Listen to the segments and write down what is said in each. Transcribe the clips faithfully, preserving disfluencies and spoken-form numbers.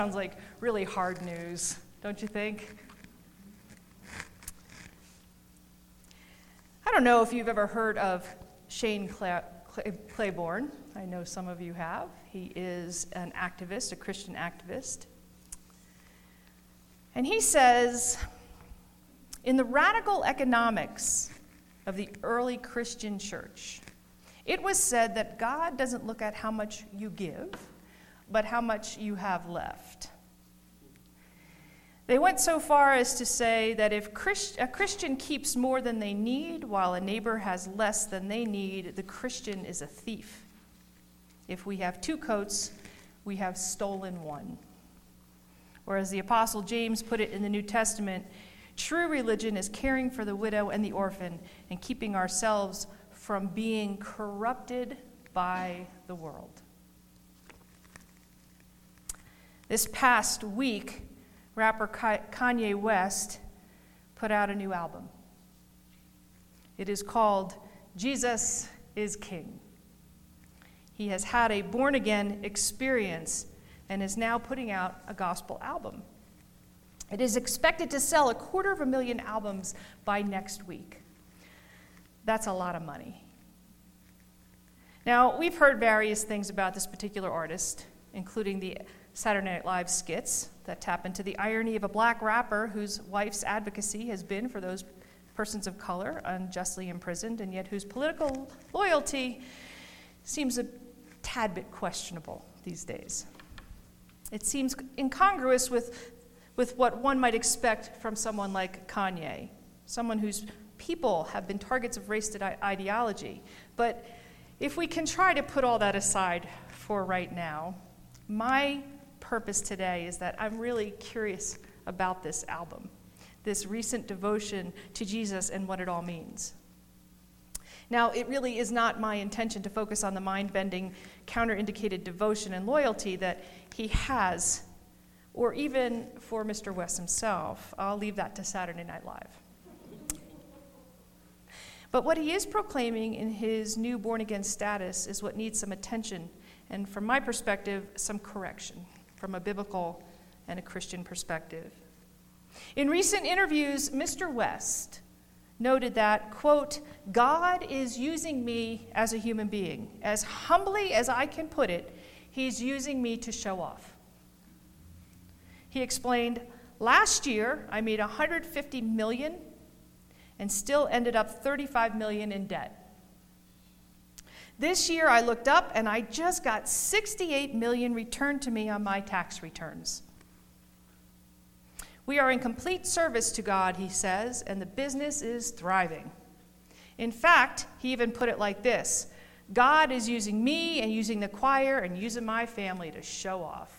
Sounds like really hard news, don't you think? I don't know if you've ever heard of Shane Cla- Cla- Claiborne. I know some of you have. He is an activist, a Christian activist. And he says, in the radical economics of the early Christian church, it was said that God doesn't look at how much you give, but how much you have left. They went so far as to say that if Christ, a Christian keeps more than they need, while a neighbor has less than they need, the Christian is a thief. If we have two coats, we have stolen one. Or as the Apostle James put it in the New Testament, true religion is caring for the widow and the orphan and keeping ourselves from being corrupted by the world. This past week, rapper Kanye West put out a new album. It is called Jesus is King. He has had a born-again experience and is now putting out a gospel album. It is expected to sell a quarter of a million albums by next week. That's a lot of money. Now, we've heard various things about this particular artist, including the Saturday Night Live skits that tap into the irony of a black rapper whose wife's advocacy has been for those persons of color unjustly imprisoned, and yet whose political loyalty seems a tad bit questionable these days. It seems incongruous with, with what one might expect from someone like Kanye, someone whose people have been targets of racist ideology. But if we can try to put all that aside for right now, my purpose today is that I'm really curious about this album, this recent devotion to Jesus and what it all means. Now, it really is not my intention to focus on the mind-bending, counter-indicated devotion and loyalty that he has, or even for Mister West himself. I'll leave that to Saturday Night Live. But what he is proclaiming in his new born-again status is what needs some attention, and from my perspective, some correction from a biblical and a Christian perspective. In recent interviews, Mister West noted that, quote, God is using me as a human being. As humbly as I can put it, he's using me to show off. He explained, last year I made one hundred fifty million dollars and still ended up thirty-five million dollars in debt. This year I looked up and I just got sixty-eight million dollars returned to me on my tax returns. We are in complete service to God, he says, and the business is thriving. In fact, he even put it like this: God is using me and using the choir and using my family to show off.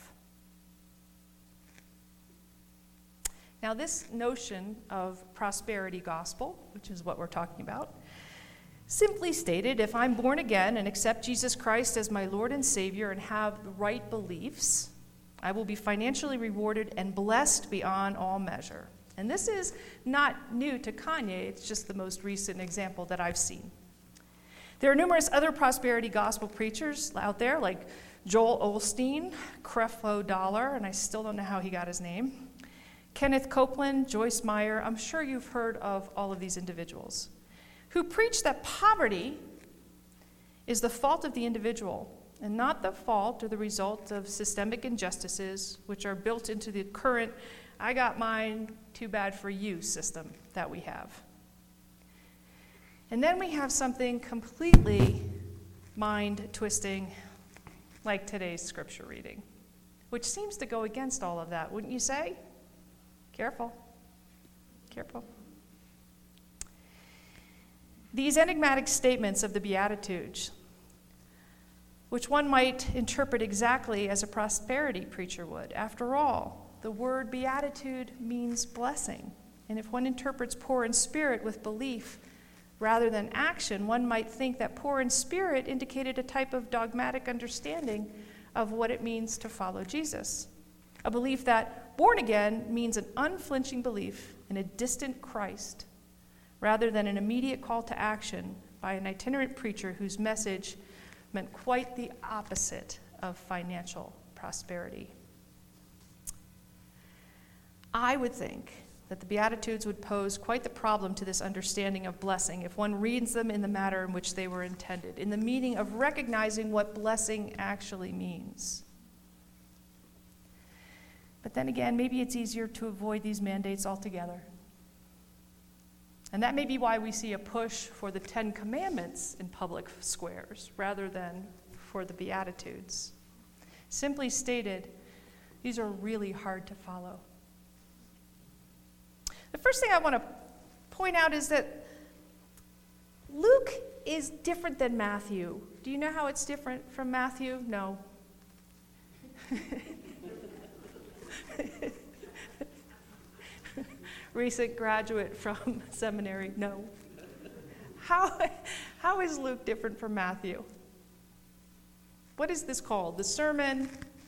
Now, this notion of prosperity gospel, which is what we're talking about, simply stated, if I'm born again and accept Jesus Christ as my Lord and Savior and have the right beliefs, I will be financially rewarded and blessed beyond all measure. And this is not new to Kanye, it's just the most recent example that I've seen. There are numerous other prosperity gospel preachers out there, like Joel Osteen, Creflo Dollar, and I still don't know how he got his name, Kenneth Copeland, Joyce Meyer. I'm sure you've heard of all of these individuals who preach that poverty is the fault of the individual and not the fault or the result of systemic injustices which are built into the current I got mine, too bad for you system that we have. And then we have something completely mind-twisting like today's scripture reading, which seems to go against all of that, wouldn't you say? Careful. Careful. These enigmatic statements of the Beatitudes, which one might interpret exactly as a prosperity preacher would. After all, the word beatitude means blessing. And if one interprets poor in spirit with belief rather than action, one might think that poor in spirit indicated a type of dogmatic understanding of what it means to follow Jesus. A belief that born again means an unflinching belief in a distant Christ rather than an immediate call to action by an itinerant preacher whose message meant quite the opposite of financial prosperity. I would think that the Beatitudes would pose quite the problem to this understanding of blessing if one reads them in the manner in which they were intended, in the meaning of recognizing what blessing actually means. But then again, maybe it's easier to avoid these mandates altogether. And that may be why we see a push for the Ten Commandments in public squares rather than for the Beatitudes. Simply stated, these are really hard to follow. The first thing I want to point out is that Luke is different than Matthew. Do you know how it's different from Matthew? No. Recent graduate from seminary? No. How, how is Luke different from Matthew? What is this called? The Sermon?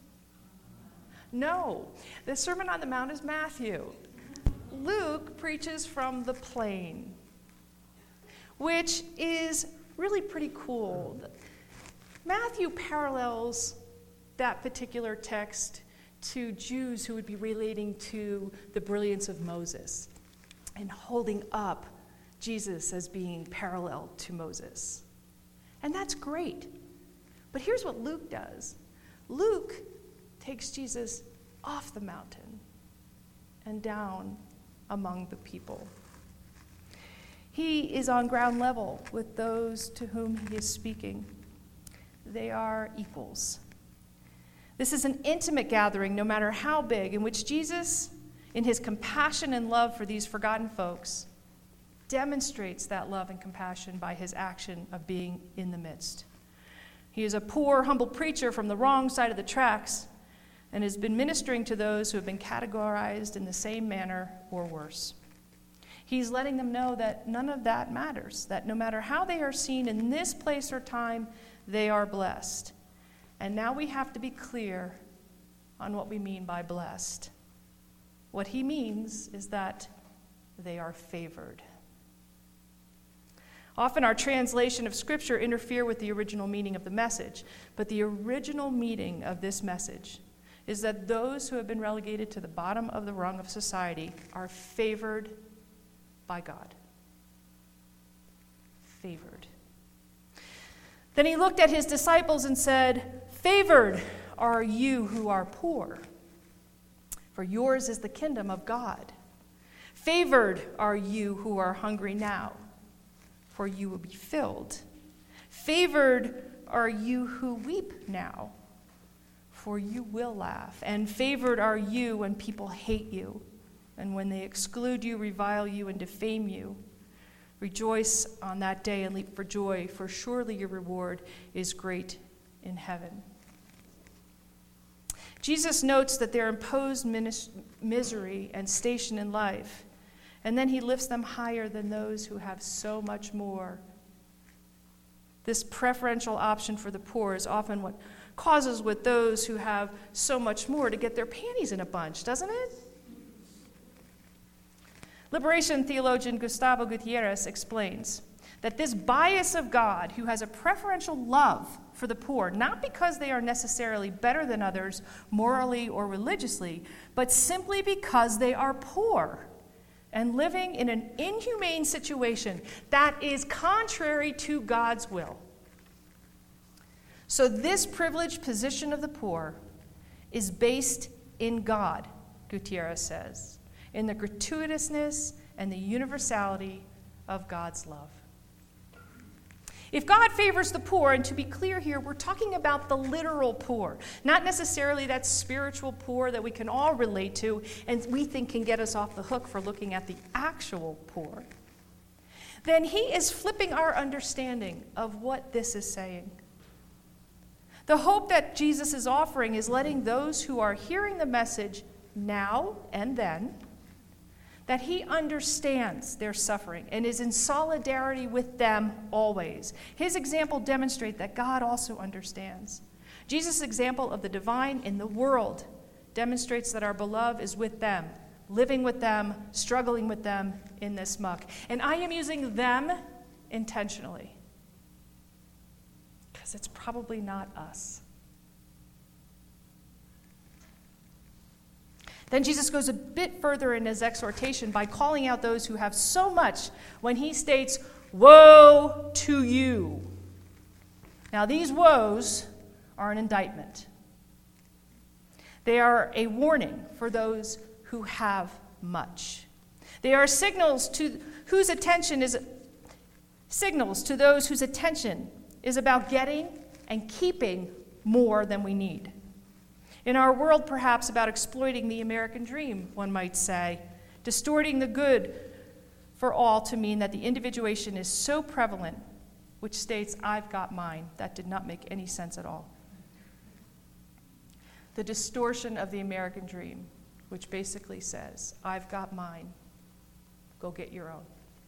No. The Sermon on the Mount is Matthew. Luke preaches from the plain, which is really pretty cool. Matthew parallels that particular text to Jews who would be relating to the brilliance of Moses and holding up Jesus as being parallel to Moses. And that's great. But here's what Luke does. Luke takes Jesus off the mountain and down among the people. He is on ground level with those to whom he is speaking. They are equals. This is an intimate gathering, no matter how big, in which Jesus, in his compassion and love for these forgotten folks, demonstrates that love and compassion by his action of being in the midst. He is a poor, humble preacher from the wrong side of the tracks, and has been ministering to those who have been categorized in the same manner or worse. He's letting them know that none of that matters, that no matter how they are seen in this place or time, they are blessed. And now we have to be clear on what we mean by blessed. What he means is that they are favored. Often our translation of Scripture interfere with the original meaning of the message, but the original meaning of this message is that those who have been relegated to the bottom of the rung of society are favored by God. Favored. Then he looked at his disciples and said, "Favored are you who are poor, for yours is the kingdom of God. Favored are you who are hungry now, for you will be filled. Favored are you who weep now, for you will laugh. And favored are you when people hate you, and when they exclude you, revile you, and defame you. Rejoice on that day and leap for joy, for surely your reward is great in heaven." Jesus notes that their imposed minis- misery and station in life, and then he lifts them higher than those who have so much more. This preferential option for the poor is often what causes with those who have so much more to get their panties in a bunch, doesn't it? Liberation theologian Gustavo Gutierrez explains that this bias of God, who has a preferential love for the poor, not because they are necessarily better than others morally or religiously, but simply because they are poor and living in an inhumane situation that is contrary to God's will. So this privileged position of the poor is based in God, Gutierrez says, in the gratuitousness and the universality of God's love. If God favors the poor, and to be clear here, we're talking about the literal poor, not necessarily that spiritual poor that we can all relate to and we think can get us off the hook for looking at the actual poor, then he is flipping our understanding of what this is saying. The hope that Jesus is offering is letting those who are hearing the message now and then, that he understands their suffering and is in solidarity with them always. His example demonstrates that God also understands. Jesus' example of the divine in the world demonstrates that our beloved is with them, living with them, struggling with them in this muck. And I am using them intentionally, because it's probably not us. Then Jesus goes a bit further in his exhortation by calling out those who have so much when he states, "Woe to you." Now, these woes are an indictment. They are a warning for those who have much. They are signals to whose attention is signals to those whose attention is about getting and keeping more than we need. In our world, perhaps about exploiting the American dream, one might say, distorting the good for all to mean that the individuation is so prevalent, which states, "I've got mine." That did not make any sense at all. The distortion of the American dream, which basically says, "I've got mine, go get your own."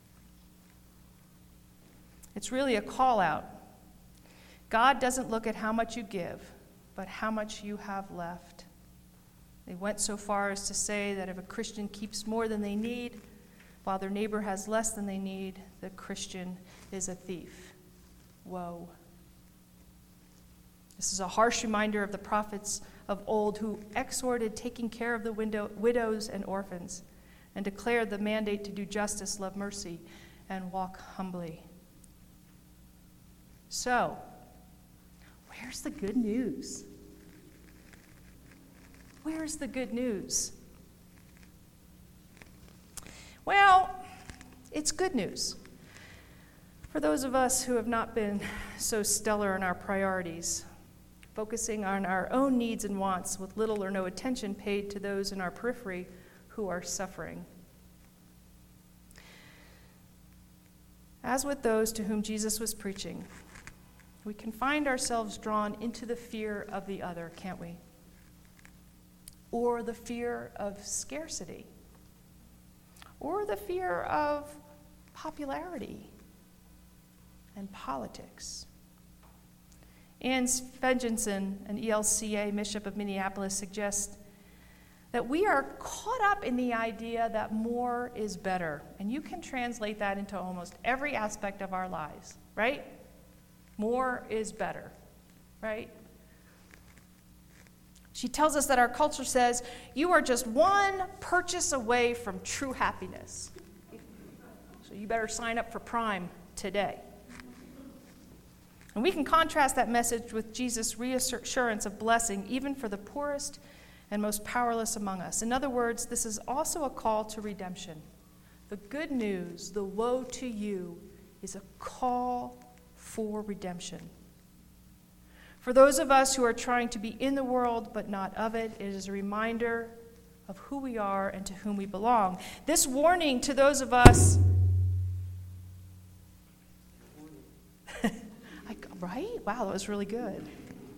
It's really a call out. God doesn't look at how much you give, but how much you have left. They went so far as to say that if a Christian keeps more than they need, while their neighbor has less than they need, the Christian is a thief. Woe. This is a harsh reminder of the prophets of old who exhorted taking care of the widow, widows and orphans, and declared the mandate to do justice, love mercy, and walk humbly. So, where's the good news? Where's the good news? Well, it's good news. For those of us who have not been so stellar in our priorities, focusing on our own needs and wants with little or no attention paid to those in our periphery who are suffering. As with those to whom Jesus was preaching, we can find ourselves drawn into the fear of the other, can't we? Or the fear of scarcity. Or the fear of popularity and politics. Ann Svengenson, an E L C A Bishop of Minneapolis, suggests that we are caught up in the idea that more is better. And you can translate that into almost every aspect of our lives, right? More is better, right? She tells us that our culture says, you are just one purchase away from true happiness. So you better sign up for Prime today. And we can contrast that message with Jesus' reassurance of blessing, even for the poorest and most powerless among us. In other words, this is also a call to redemption. The good news, the woe to you, is a call for redemption. For those of us who are trying to be in the world but not of it, it is a reminder of who we are and to whom we belong. This warning to those of us, I, right? Wow, that was really good.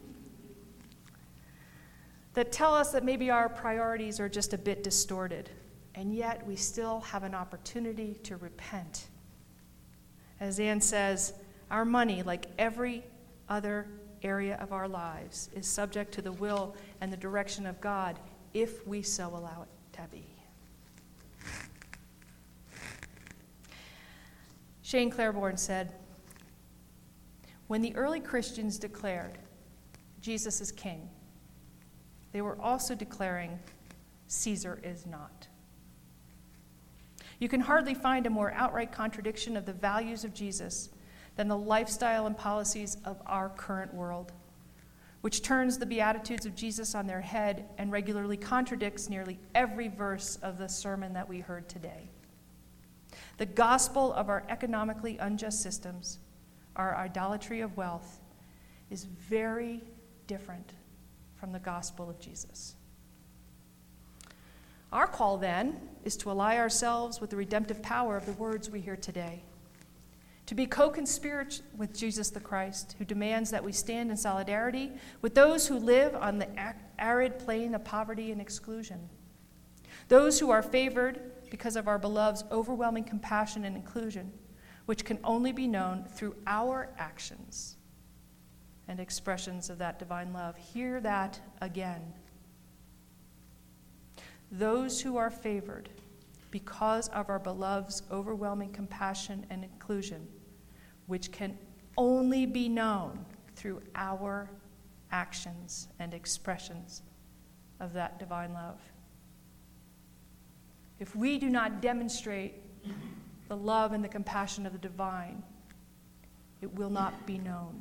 That tell us that maybe our priorities are just a bit distorted, and yet we still have an opportunity to repent. As Anne says, our money, like every other area of our lives, is subject to the will and the direction of God if we so allow it to be. Shane Claiborne said, when the early Christians declared Jesus is king, they were also declaring Caesar is not. You can hardly find a more outright contradiction of the values of Jesus than the lifestyle and policies of our current world, which turns the Beatitudes of Jesus on their head and regularly contradicts nearly every verse of the sermon that we heard today. The gospel of our economically unjust systems, our idolatry of wealth, is very different from the gospel of Jesus. Our call, then, is to ally ourselves with the redemptive power of the words we hear today, to be co-conspirators with Jesus the Christ, who demands that we stand in solidarity with those who live on the arid plain of poverty and exclusion, those who are favored because of our beloved's overwhelming compassion and inclusion, which can only be known through our actions and expressions of that divine love. Hear that again. Those who are favored because of our beloved's overwhelming compassion and inclusion, which can only be known through our actions and expressions of that divine love. if we do not demonstrate the love and the compassion of the divine, it will not be known.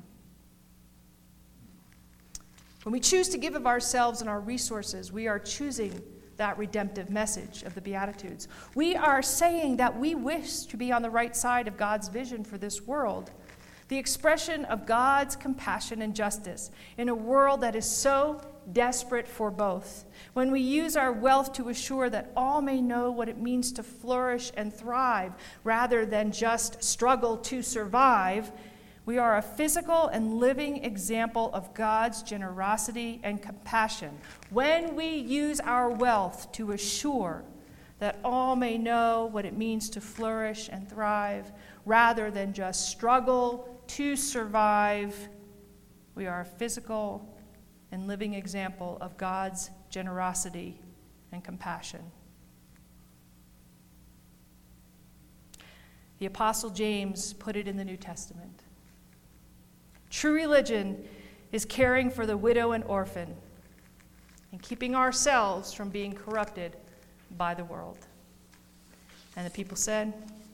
When we choose to give of ourselves and our resources, we are choosing that redemptive message of the Beatitudes. We are saying that we wish to be on the right side of God's vision for this world, the expression of God's compassion and justice in a world that is so desperate for both. When we use our wealth to assure that all may know what it means to flourish and thrive rather than just struggle to survive, we are a physical and living example of God's generosity and compassion. When we use our wealth to assure that all may know what it means to flourish and thrive rather than just struggle to survive, we are a physical and living example of God's generosity and compassion. The Apostle James put it in the New Testament. True religion is caring for the widow and orphan and keeping ourselves from being corrupted by the world. And the people said,